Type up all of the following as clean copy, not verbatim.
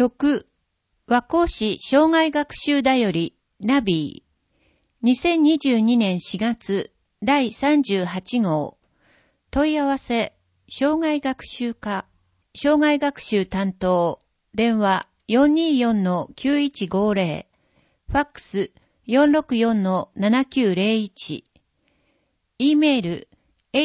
6. 和光市生涯学習だよりナビー2022年4月第38号問い合わせ生涯学習課生涯学習担当電話 424-9150 ファックス 464-7901 E メール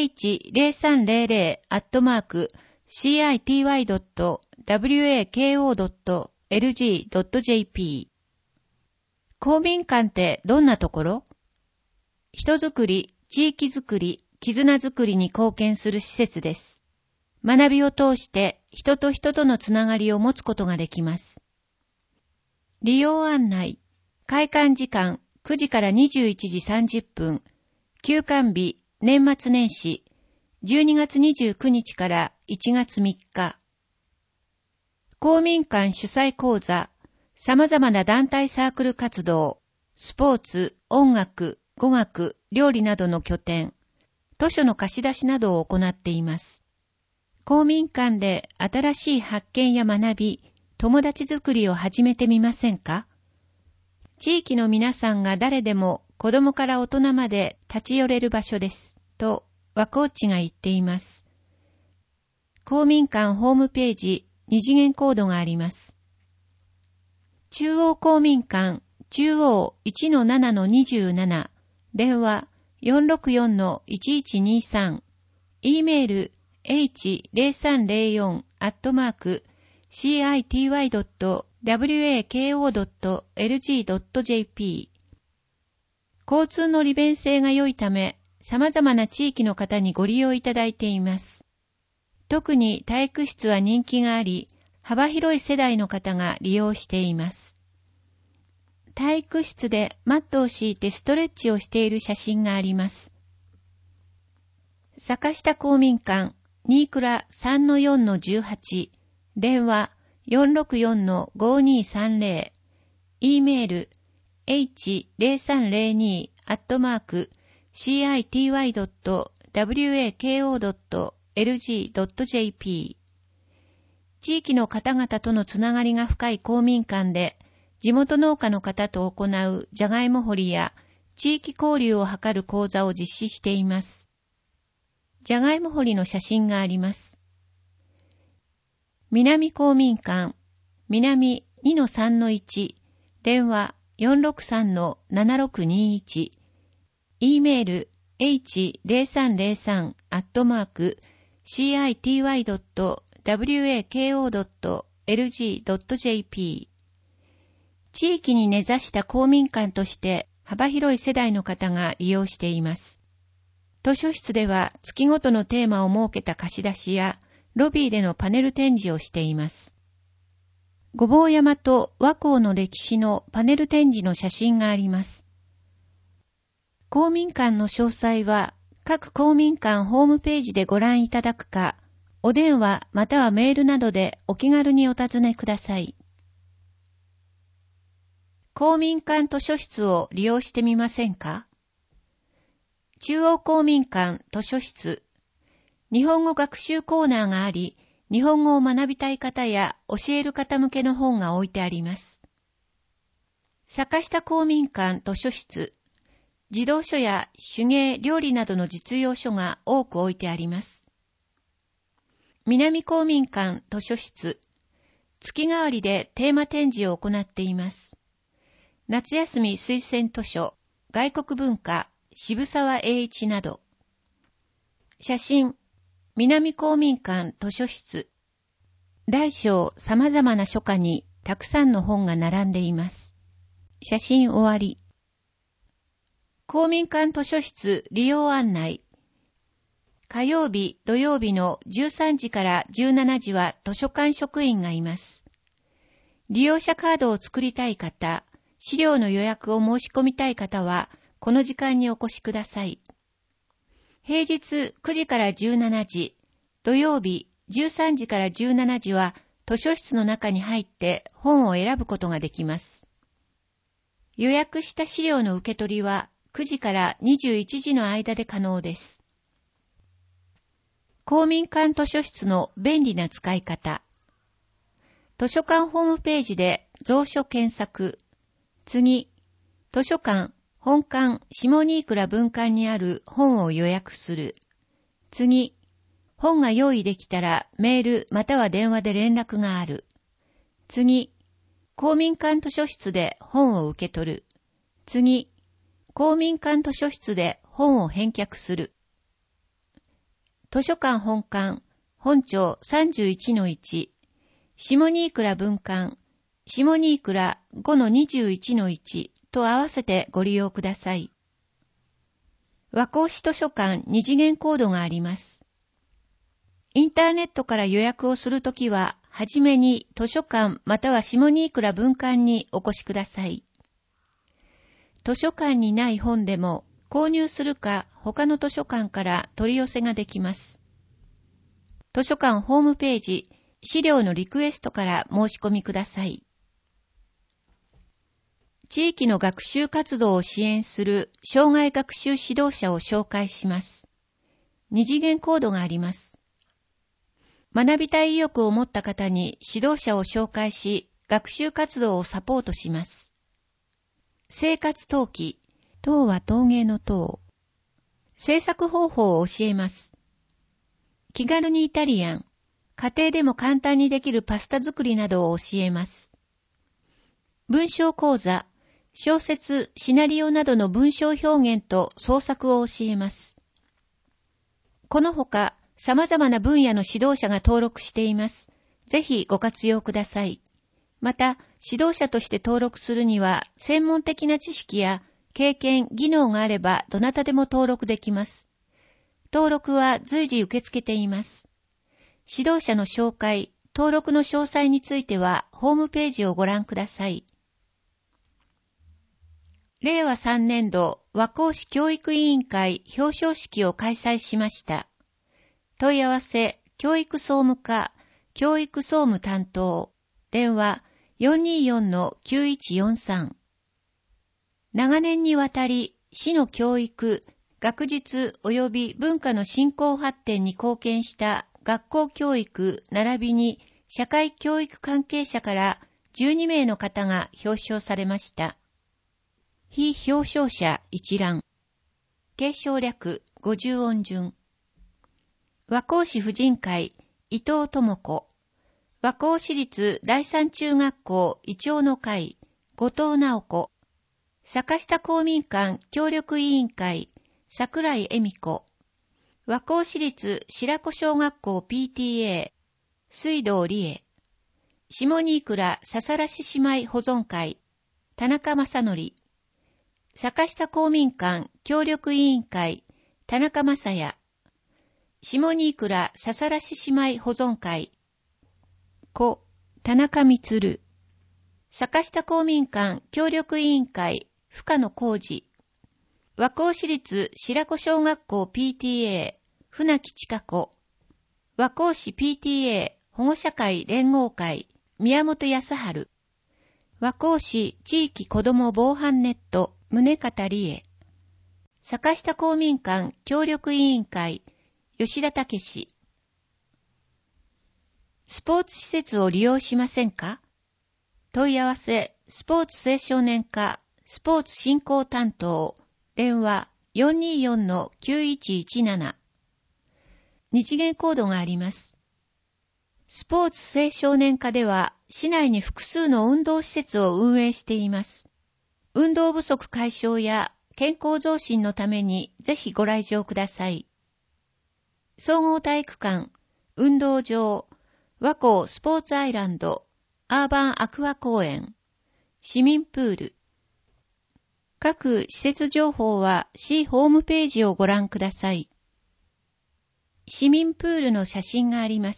h0308-city.wako.lg.jp 公民館ってどんなところ？人づくり、地域づくり、絆づくりに貢献する施設です。学びを通して人と人とのつながりを持つことができます。利用案内、開館時間9時から21時30分、休館日、年末年始、12月29日から1月3日。公民館主催講座、様々な団体サークル活動、スポーツ、音楽、語学、料理などの拠点、図書の貸し出しなどを行っています。公民館で新しい発見や学び、友達づくりを始めてみませんか？地域の皆さんが誰でも子供から大人まで立ち寄れる場所です。と、和光地が言っています。公民館ホームページ、二次元コードがあります。中央公民館、中央 1-7-27、電話 464-1123、E メール h0304-city.wako.lg.jp 交通の利便性が良いため、様々な地域の方にご利用いただいています。特に体育室は人気があり、幅広い世代の方が利用しています。体育室でマットを敷いてストレッチをしている写真があります。坂下公民館、新倉 3-4-18、電話 464-5230、E メール h0302-city.wako.lg.jp 地域の方々とのつながりが深い公民館で、地元農家の方と行うじゃがいも掘りや地域交流を図る講座を実施しています。じゃがいも掘りの写真があります。南公民館、南 2-3-1、電話 463-7621、E メール h0303@city.wako.lg.jp 地域に根ざした公民館として幅広い世代の方が利用しています。図書室では月ごとのテーマを設けた貸し出しやロビーでのパネル展示をしています。ごぼう山と和光の歴史のパネル展示の写真があります。公民館の詳細は各公民館ホームページでご覧いただくか、お電話またはメールなどでお気軽にお尋ねください。公民館図書室を利用してみませんか？中央公民館図書室。日本語学習コーナーがあり、日本語を学びたい方や教える方向けの本が置いてあります。坂下公民館図書室。児童書や手芸、料理などの実用書が多く置いてあります。南公民館図書室。月替わりでテーマ展示を行っています。夏休み推薦図書、外国文化、渋沢栄一など。写真、南公民館図書室。大小様々な書架にたくさんの本が並んでいます。写真終わり。公民館図書室利用案内。火曜日、土曜日の13時から17時は図書館職員がいます。利用者カードを作りたい方、資料の予約を申し込みたい方は、この時間にお越しください。平日9時から17時、土曜日13時から17時は図書室の中に入って本を選ぶことができます。予約した資料の受け取りは9時から21時の間で可能です。公民館図書室の便利な使い方。 図書館ホームページで蔵書検索。次、図書館、本館、下新倉分館にある本を予約する。次、本が用意できたらメールまたは電話で連絡がある。次、公民館図書室で本を受け取る。次、公民館図書室で本を返却する。図書館本館、本庁 31-1、下新倉分館、下新倉 5-21-1 と合わせてご利用ください。和光市図書館2次元コードがあります。インターネットから予約をするときは、はじめに図書館または下新倉分館にお越しください。図書館にない本でも購入するか他の図書館から取り寄せができます。図書館ホームページ、資料のリクエストから申し込みください。地域の学習活動を支援する障害学習指導者を紹介します。2次元コードがあります。学びたい意欲を持った方に指導者を紹介し、学習活動をサポートします。生活陶器、陶は陶芸の陶。制作方法を教えます。気軽にイタリアン、家庭でも簡単にできるパスタ作りなどを教えます。文章講座、小説、シナリオなどの文章表現と創作を教えます。このほか、様々な分野の指導者が登録しています。ぜひご活用ください。また、指導者として登録するには、専門的な知識や経験、技能があれば、どなたでも登録できます。登録は随時受け付けています。指導者の紹介、登録の詳細については、ホームページをご覧ください。令和3年度和光市教育委員会表彰式を開催しました。問い合わせ、教育総務課、教育総務担当、電話 424-9143。長年にわたり、市の教育、学術及び文化の振興発展に貢献した学校教育並びに社会教育関係者から12名の方が表彰されました。非表彰者一覧。継承略50音順。和光市婦人会伊藤智子。和光市立第三中学校イチョウの会後藤直子。坂下公民館協力委員会桜井恵美子。和光市立白子小学校 PTA 水道理恵。下新倉笹良姉妹保存会田中正則。坂下公民館協力委員会田中正也。下新倉笹良姉妹保存会故田中充。坂下公民館協力委員会深野浩二。和光市立白子小学校 PTA 船木千佳子。和光市 PTA 保護者会連合会宮本康春。和光市地域子ども防犯ネット宗方理恵。坂下公民館協力委員会吉田武史。スポーツ施設を利用しませんか？問い合わせ、スポーツ青少年課スポーツ振興担当電話 424-9117。二次元コードがあります。スポーツ青少年課では市内に複数の運動施設を運営しています。運動不足解消や健康増進のためにぜひご来場ください。総合体育館、運動場、和光スポーツアイランド、アーバンアクア公園、市民プール。各施設情報は市ホームページをご覧ください。市民プールの写真があります。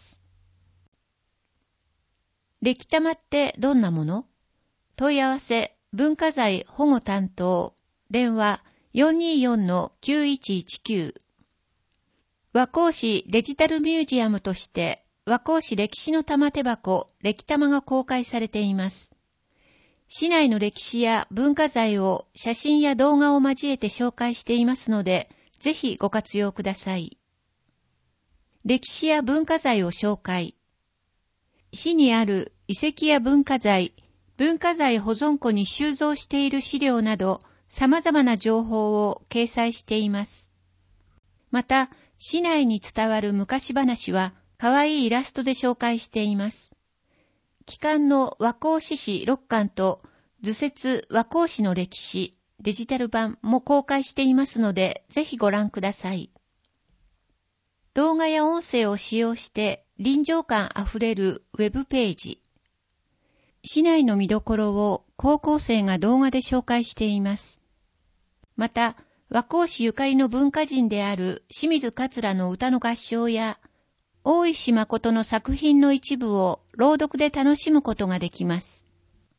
礫玉ってどんなもの？問い合わせ、文化財保護担当、電話 424-9119。和光市デジタルミュージアムとして和光市歴史の玉手箱礫玉が公開されています。市内の歴史や文化財を写真や動画を交えて紹介していますので、ぜひご活用ください。歴史や文化財を紹介。市にある遺跡や文化財保存庫に収蔵している資料など、様々な情報を掲載しています。また、市内に伝わる昔話は、かわいいイラストで紹介しています。期間の和光市史6巻と、図説和光市の歴史、デジタル版も公開していますので、ぜひご覧ください。動画や音声を使用して臨場感あふれるウェブページ。市内の見どころを高校生が動画で紹介しています。また、和光市ゆかりの文化人である清水桂の歌の合唱や、大石誠の作品の一部を朗読で楽しむことができます。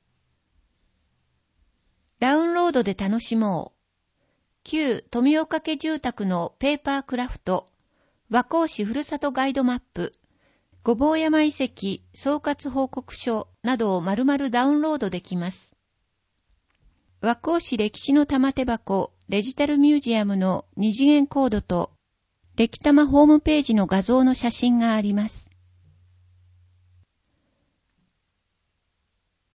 ダウンロードで楽しもう。旧富岡家住宅のペーパークラフト、和光市ふるさとガイドマップ、御坊山遺跡総括報告書などを丸々ダウンロードできます。和光市歴史の玉手箱デジタルミュージアムの2次元コードと、歴玉ホームページの画像の写真があります。